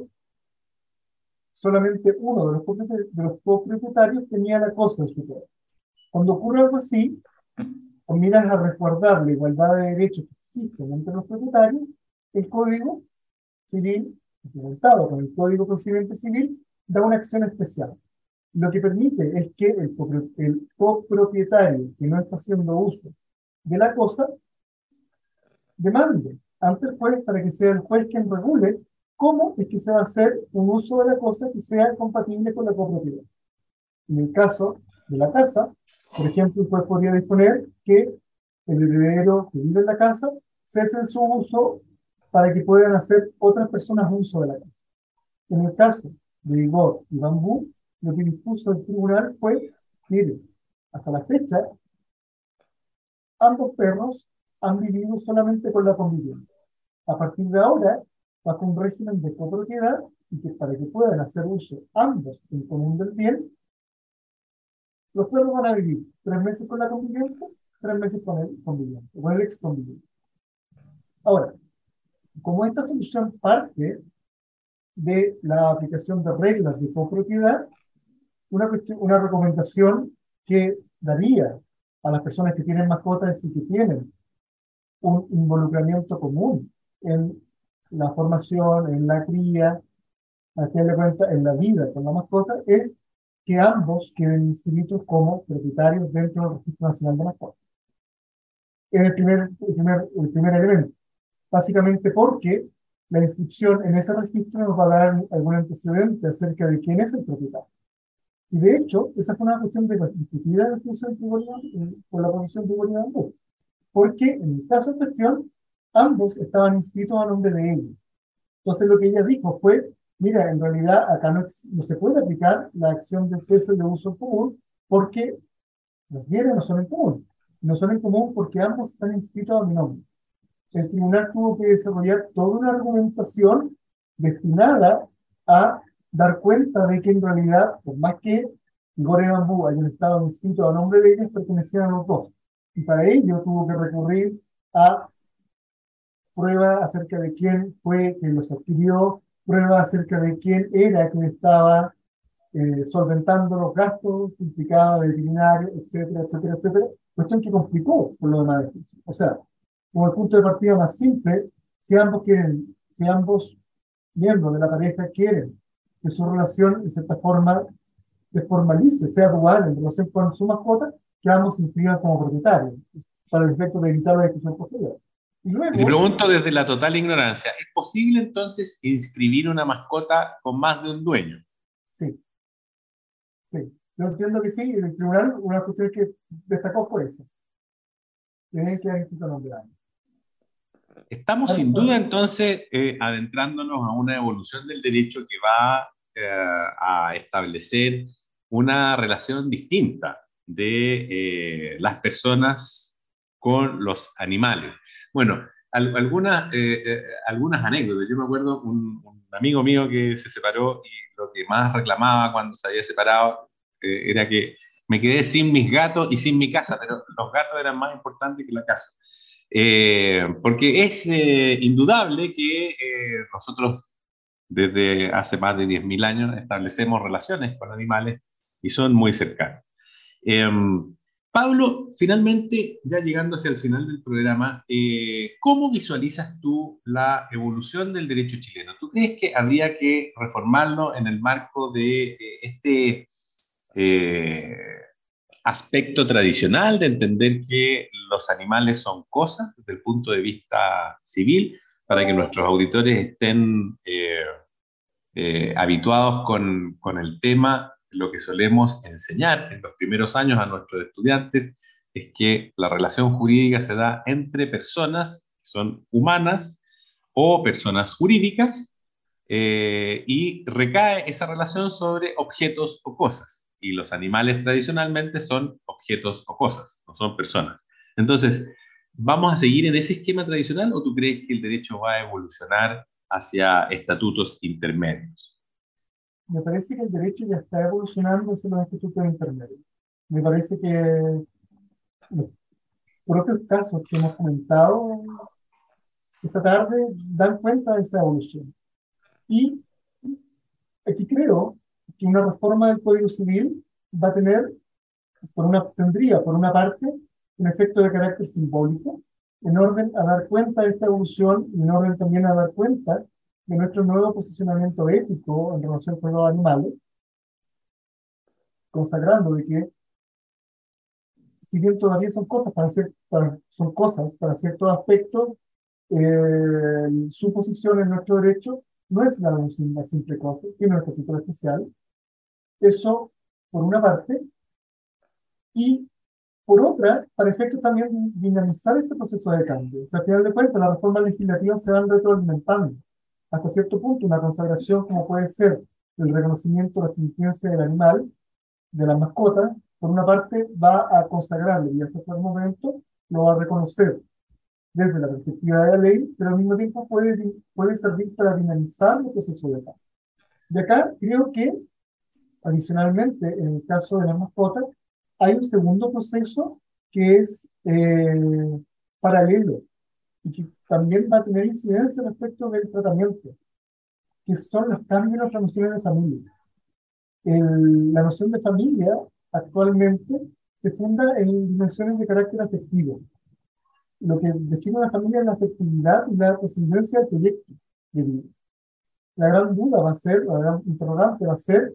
solamente uno de los copropietarios tenía la cosa en su poder. Cuando ocurre algo así, o miras a resguardar la igualdad de derechos que existen entre los propietarios, el Código Civil, implementado con el Código Procedimiento Civil, da una acción especial. Lo que permite es que el copropietario que no está haciendo uso de la cosa demande ante el juez para que sea el juez quien regule cómo es que se va a hacer un uso de la cosa que sea compatible con la copropiedad. En el caso de la casa, por ejemplo, el juez podría disponer que el heredero que vive en la casa cese su uso para que puedan hacer otras personas uso de la casa. En el caso de Igor y Bambú, lo que dispuso el tribunal fue, mire, hasta la fecha, ambos perros han vivido solamente con la convivencia. A partir de ahora, bajo un régimen de copropiedad y que para que puedan hacer uso ambos en común del bien, los perros van a vivir 3 meses con la conviviente, 3 meses con el conviviente, con el ex conviviente. Ahora, como esta solución parte de la aplicación de reglas de copropiedad, una recomendación que daría a las personas que tienen mascotas y que tienen un involucramiento común en la formación, en la cría, a fin de cuentas, en la vida con la mascota, es que ambos queden inscritos como propietarios dentro del Registro Nacional de Mascotas. Es el primer elemento. Básicamente porque la inscripción en ese registro nos va a dar algún antecedente acerca de quién es el propietario. Y de hecho, esa fue una cuestión discutida por la Comisión de Igualdad, porque en el caso en cuestión, ambos estaban inscritos a nombre de ella. Entonces lo que ella dijo fue, mira, en realidad acá no se puede aplicar la acción de cese de uso común porque los bienes no son en común. No son en común porque ambos están inscritos a mi nombre. El tribunal tuvo que desarrollar toda una argumentación destinada a dar cuenta de que en realidad, por más que Igor y Bambú hayan estado inscritos a nombre de ellos, pertenecían a los dos. Y para ello tuvo que recurrir a pruebas acerca de quién fue quien los adquirió, pruebas acerca de quién era quien estaba solventando los gastos implicados de veterinario, etcétera, etcétera, etcétera. Cuestión que complicó por lo demás. O sea, como el punto de partida más simple, si ambos miembros de la pareja quieren que su relación, de cierta forma, se formalice, sea dual en relación con su mascota, que ambos se inscriban como propietarios, para el efecto de evitar la discusión posterior. Y luego, te pregunto desde la total ignorancia, ¿es posible entonces inscribir una mascota con más de un dueño? Sí. Yo entiendo que sí, y el tribunal, una cuestión que destacó fue esa. Tienen que haber inscrito nombre de años. Estamos sin duda entonces adentrándonos a una evolución del derecho que va a establecer una relación distinta de las personas con los animales. Bueno, algunas anécdotas. Yo me acuerdo un amigo mío que se separó y lo que más reclamaba cuando se había separado era que me quedé sin mis gatos y sin mi casa, pero los gatos eran más importantes que la casa. Porque es indudable que nosotros desde hace más de 10.000 años establecemos relaciones con animales y son muy cercanos. Pablo, finalmente, ya llegando hacia el final del programa, ¿cómo visualizas tú la evolución del derecho chileno? ¿Tú crees que habría que reformarlo en el marco de este aspecto tradicional de entender que los animales son cosas desde el punto de vista civil, para que nuestros auditores estén habituados con el tema? Lo que solemos enseñar en los primeros años a nuestros estudiantes es que la relación jurídica se da entre personas que son humanas o personas jurídicas y recae esa relación sobre objetos o cosas. Y los animales tradicionalmente son objetos o cosas, no son personas. Entonces, ¿vamos a seguir en ese esquema tradicional o tú crees que el derecho va a evolucionar hacia estatutos intermedios? Me parece que el derecho ya está evolucionando hacia los estatutos intermedios. Me parece que los propios casos que hemos comentado esta tarde dan cuenta de esa evolución. Y aquí creo que una reforma del Código Civil va a tendría por una parte un efecto de carácter simbólico, en orden a dar cuenta de esta evolución y en orden también a dar cuenta de nuestro nuevo posicionamiento ético en relación con los animales, consagrando de que, si bien todavía son cosas para ciertos aspectos, su posición en nuestro derecho no es una simple cosa, tiene un capítulo especial. Eso, por una parte, y por otra, para efectos también dinamizar este proceso de cambio. O sea, al final de cuentas, las reformas legislativas se van retroalimentando. Hasta cierto punto, una consagración como puede ser el reconocimiento de la existencia del animal, de la mascota, por una parte va a consagrarlo y hasta el momento lo va a reconocer desde la perspectiva de la ley, pero al mismo tiempo puede servir para dinamizar el proceso de paz. De acá creo que, adicionalmente, en el caso de las mascotas, hay un segundo proceso que es paralelo y que también va a tener incidencia respecto del tratamiento, que son los cambios en las nociones de familia. La noción de familia actualmente se funda en dimensiones de carácter afectivo. Lo que define la familia es la afectividad y la trascendencia del proyecto de vida. La gran duda va a ser, la gran interrogante va a ser,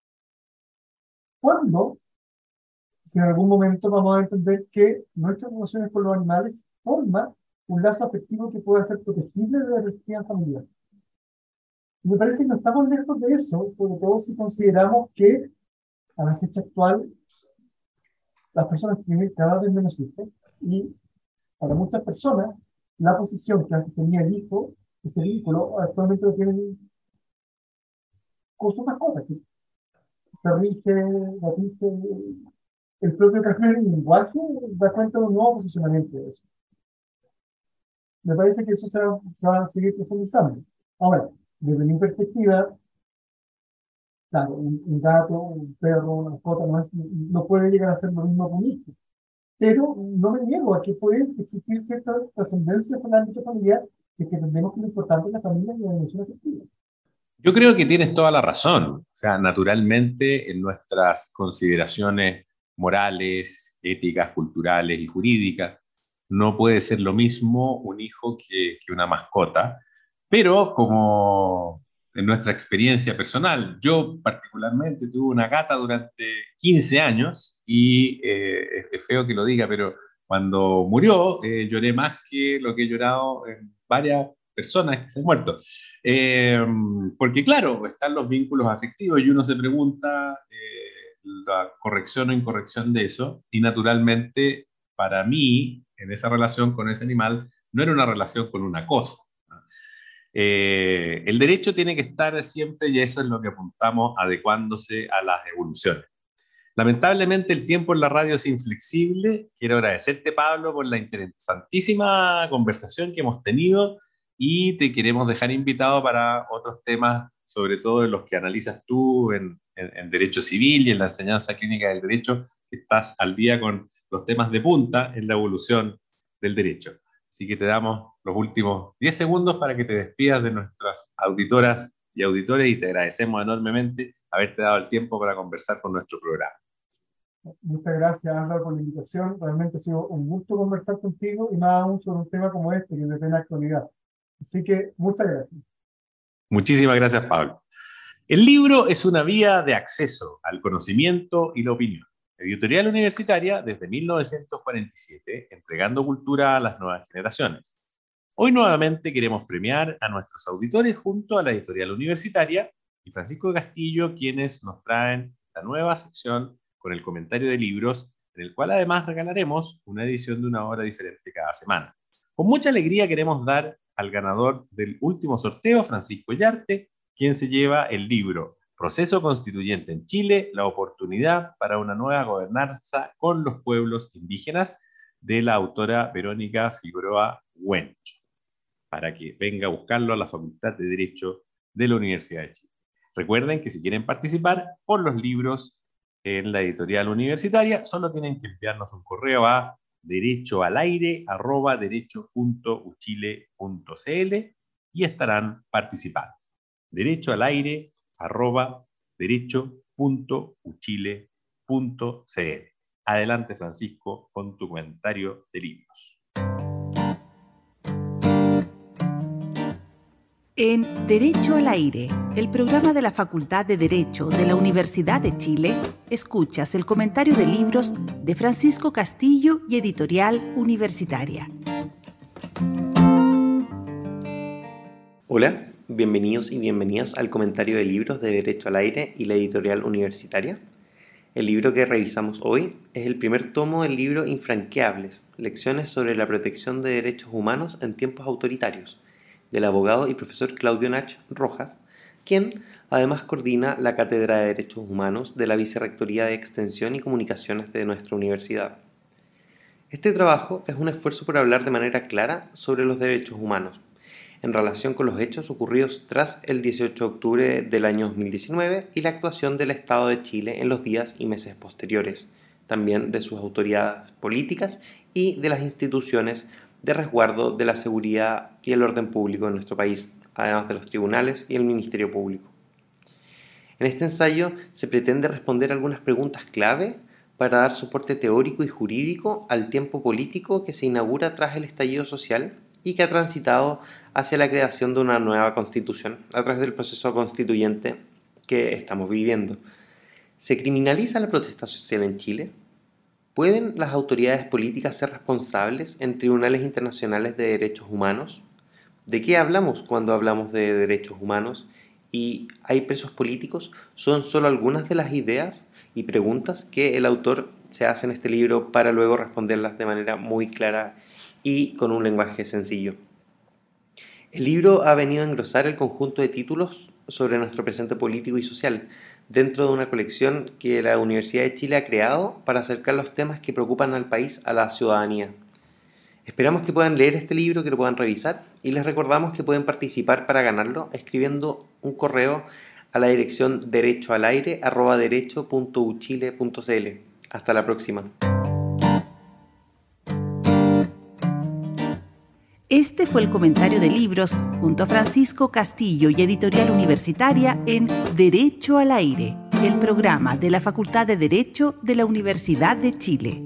¿cuándo, si en algún momento vamos a entender que nuestras relaciones con los animales forman un lazo afectivo que pueda ser protegible de la perspectiva familiar? Y me parece que no estamos lejos de eso, sobre todo si consideramos que a la fecha actual las personas tienen cada vez menos hijos y para muchas personas la posición que antes tenía el hijo, ese vínculo, actualmente lo tienen con sus mascotas, que perrige, gatije, el propio cambio del lenguaje da cuenta de un nuevo posicionamiento de eso. Me parece que eso se va a seguir profundizando. Ahora, desde mi perspectiva, claro, un gato, un perro, una mascota no puede llegar a ser lo mismo que un hijo. Pero no me niego a que puede existir cierta trascendencia en el ámbito familiar, si es que entendemos que lo importante es la familia y la dimensión afectiva. Yo creo que tienes toda la razón. O sea, naturalmente en nuestras consideraciones morales, éticas, culturales y jurídicas, no puede ser lo mismo un hijo que una mascota, pero como en nuestra experiencia personal, yo particularmente tuve una gata durante 15 años y es feo que lo diga, pero cuando murió lloré más que lo que he llorado en varias personas que se han muerto. Eh, Porque claro, están los vínculos afectivos y uno se pregunta la corrección o incorrección de eso y naturalmente para mí en esa relación con ese animal no era una relación con una cosa. El derecho tiene que estar siempre, y eso es lo que apuntamos, adecuándose a las evoluciones. Lamentablemente el tiempo en la radio es inflexible. Quiero agradecerte, Pablo, por la interesantísima conversación que hemos tenido y te queremos dejar invitado para otros temas, sobre todo en los que analizas tú en Derecho Civil y en la enseñanza clínica del derecho, que estás al día con los temas de punta en la evolución del derecho. Así que te damos los últimos 10 segundos para que te despidas de nuestras auditoras y auditores y te agradecemos enormemente haberte dado el tiempo para conversar con nuestro programa. Muchas gracias, Álvaro, por la invitación. Realmente ha sido un gusto conversar contigo y más aún sobre un tema como este, que es de plena actualidad. Así que muchas gracias. Muchísimas gracias, Pablo. El libro es una vía de acceso al conocimiento y la opinión. Editorial Universitaria desde 1947, entregando cultura a las nuevas generaciones. Hoy nuevamente queremos premiar a nuestros auditores junto a la Editorial Universitaria y Francisco Castillo, quienes nos traen esta nueva sección con el comentario de libros, en el cual además regalaremos una edición de una obra diferente cada semana. Con mucha alegría queremos dar al ganador del último sorteo, Francisco Yarte, quien se lleva el libro Proceso Constituyente en Chile, la oportunidad para una nueva gobernanza con los pueblos indígenas, de la autora Verónica Figueroa Huencho, para que venga a buscarlo a la Facultad de Derecho de la Universidad de Chile. Recuerden que si quieren participar por los libros en la editorial universitaria, solo tienen que enviarnos un correo a derechoalaire@derecho.uchile.cl y estarán participando. derechoalaire@derecho.uchile.cl. Adelante, Francisco, con tu comentario de libros. En Derecho al Aire, el programa de la Facultad de Derecho de la Universidad de Chile, escuchas el comentario de libros de Francisco Castillo y Editorial Universitaria. Hola, bienvenidos y bienvenidas al comentario de libros de Derecho al Aire y la Editorial Universitaria. El libro que revisamos hoy es el primer tomo del libro Infranqueables, Lecciones sobre la protección de derechos humanos en tiempos autoritarios, del abogado y profesor Claudio Nach Rojas, quien además coordina la Cátedra de Derechos Humanos de la Vicerrectoría de Extensión y Comunicaciones de nuestra universidad. Este trabajo es un esfuerzo por hablar de manera clara sobre los derechos humanos, en relación con los hechos ocurridos tras el 18 de octubre del año 2019 y la actuación del Estado de Chile en los días y meses posteriores, también de sus autoridades políticas y de las instituciones de resguardo de la seguridad y el orden público en nuestro país, además de los tribunales y el Ministerio Público. En este ensayo se pretende responder algunas preguntas clave para dar soporte teórico y jurídico al tiempo político que se inaugura tras el estallido social y que ha transitado hacia la creación de una nueva constitución a través del proceso constituyente que estamos viviendo. ¿Se criminaliza la protesta social en Chile? ¿Pueden las autoridades políticas ser responsables en tribunales internacionales de derechos humanos? ¿De qué hablamos cuando hablamos de derechos humanos? ¿Y hay presos políticos? Son solo algunas de las ideas y preguntas que el autor se hace en este libro para luego responderlas de manera muy clara y con un lenguaje sencillo. El libro ha venido a engrosar el conjunto de títulos sobre nuestro presente político y social dentro de una colección que la Universidad de Chile ha creado para acercar los temas que preocupan al país a la ciudadanía. Esperamos que puedan leer este libro, que lo puedan revisar y les recordamos que pueden participar para ganarlo escribiendo un correo a la dirección derechoalaire@derecho.uchile.cl. Hasta la próxima. Este fue el comentario de libros junto a Francisco Castillo y Editorial Universitaria en Derecho al Aire, el programa de la Facultad de Derecho de la Universidad de Chile.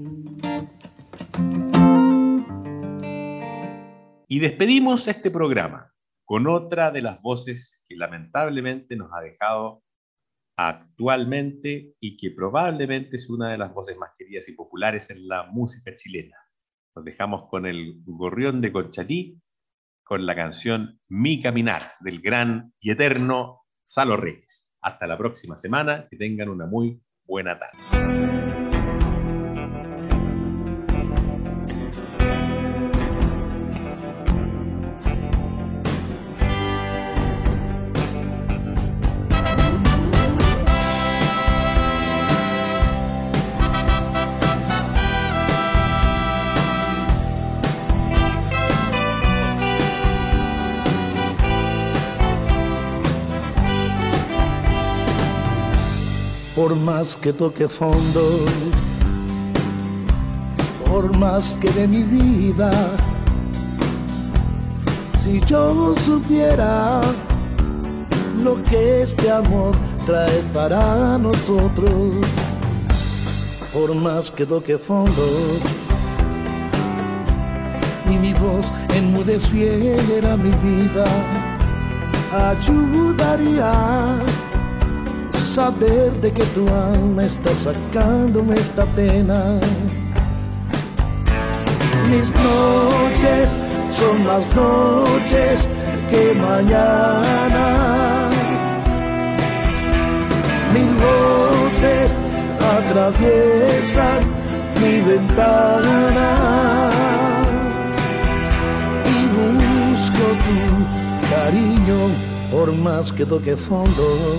Y despedimos este programa con otra de las voces que lamentablemente nos ha dejado actualmente y que probablemente es una de las voces más queridas y populares en la música chilena. Nos dejamos con el Gorrión de Conchalí, con la canción Mi Caminar, del gran y eterno Salo Reyes. Hasta la próxima semana, que tengan una muy buena tarde. Por más que toque fondo, por más que de mi vida, si yo supiera lo que este amor trae para nosotros, por más que toque fondo y mi voz enmudeciera mi vida, ayudaría saber de que tu alma está sacándome esta pena. Mis noches son más noches que mañana. Mil voces atraviesan mi ventana y busco tu cariño por más que toque fondo.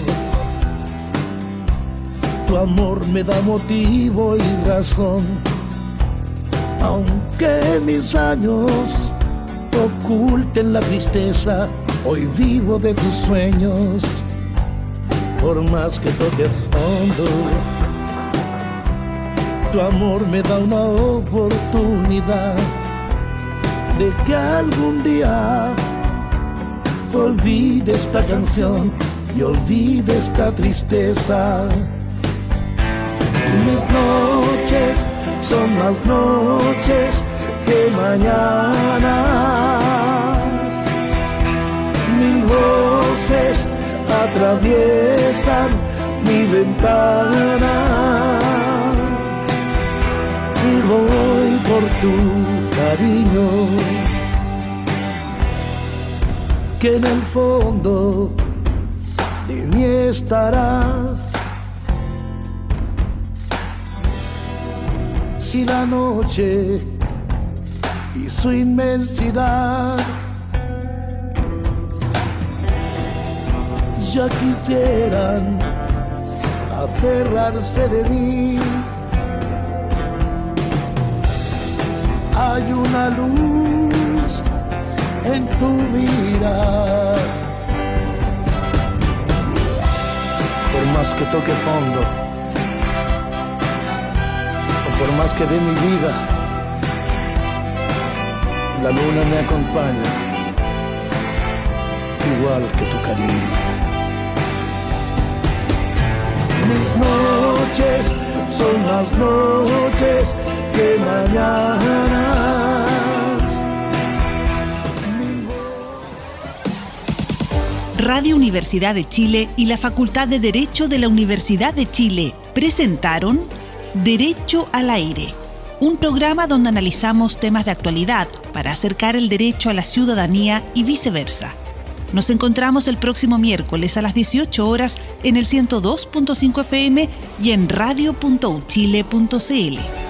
Tu amor me da motivo y razón, aunque mis años oculten la tristeza, hoy vivo de tus sueños, por más que toque fondo. Tu amor me da una oportunidad de que algún día olvide esta canción y olvide esta tristeza. Mis noches son más noches que mañana. Mil voces atraviesan mi ventana y voy por tu cariño, que en el fondo de mí estarás. Si la noche y su inmensidad ya quisieran aferrarse de mí, hay una luz en tu mirar. Por más que toque fondo, o por más que dé mi vida, la luna me acompaña, igual que tu cariño. Mis noches son más noches que mañanas. Radio Universidad de Chile y la Facultad de Derecho de la Universidad de Chile presentaron Derecho al Aire, un programa donde analizamos temas de actualidad para acercar el derecho a la ciudadanía y viceversa. Nos encontramos el próximo miércoles a las 18 horas en el 102.5 FM y en radio.uchile.cl.